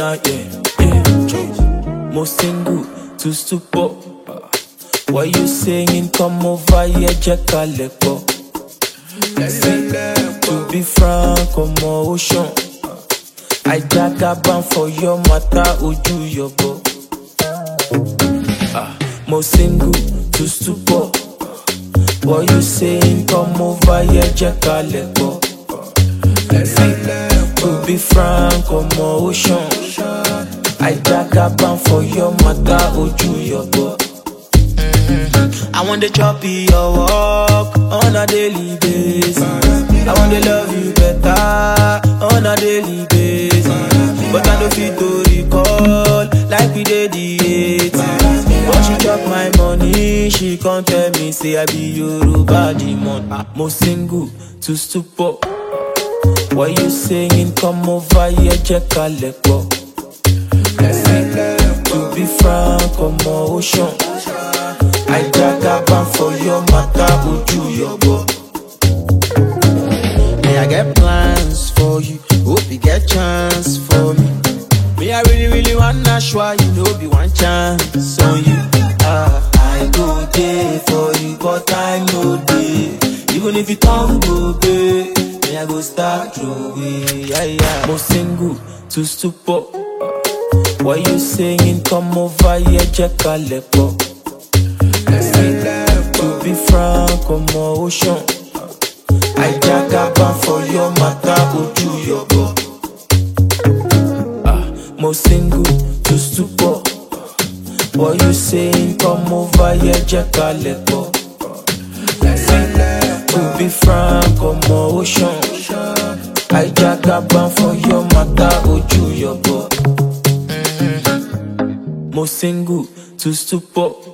yeah. Mo single to stupor. What you saying? Come over here, jeka lepo. To be frank, come ocean. I jagaban for your matter, uju yobo. Mo single to stupor. What you saying? Come over here, jeka lepo. To be frank, come ocean. I jagaban for your matter, uju yobo. I want to chop your walk on a daily basis. I want to love you better on a daily basis. But I don't feel to recall like we did the 80s. When she chop my money, she can't tell me, say I be Yoruba demon. Mo single to stupor. What you saying? Come over here, jeka lepo. To be frank, come ocean. I jagaban for your matter, uju yobo. Me, I get plans for you. Hope you get chance for me. Me, I really wanna show you, know be one chance on you. I go there for you, but I know day. Even if you come go babe, me I go start throwing. Mo single to stupor. What you saying? Come over here, jeka lepo. To be frank, come ocean. I jagaban for your matter, uju yobo. Mo single to stupor. What you saying? Come over here, jeka lepo. To be frank, come ocean. I jagaban for your matter, uju yobo. Mo single to stupor.